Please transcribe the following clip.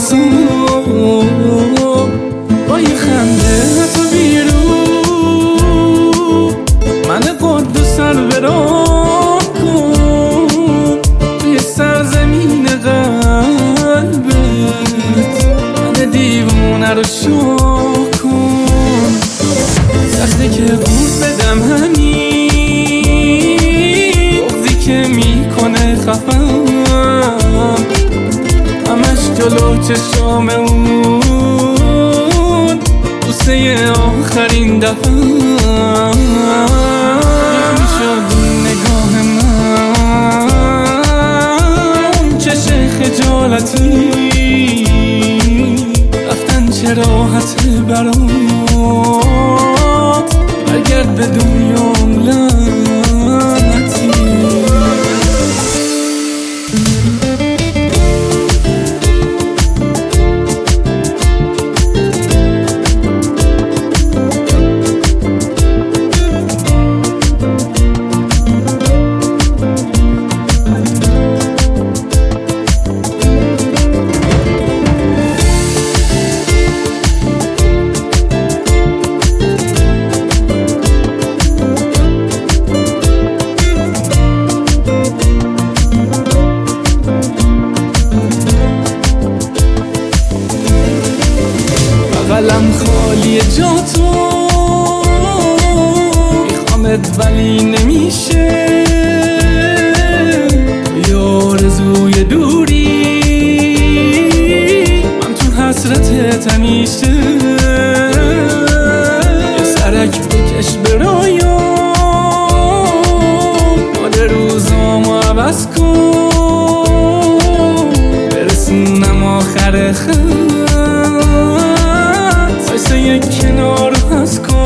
صبح با یه خنده تو بیرون من قدوس سر برام کن توی سرزمین قلبت من دیوونه رو شو کن سخته که قورت بدم همین بغضی که میکنه خفم همش جلو چشام اون بوسه آخرین دفعه میشد نگاه من چشم خجالتی رفتن چه راحته برات برگرد به دنیام لعنتی قلم خالی جا تو میخوامت ولی نمیشه توی آرزوی دوری من تو حسرتت همیشه یه سرک بکش برایام حال روزامو عوض کن برسونم آخر خط یک کنار هست کن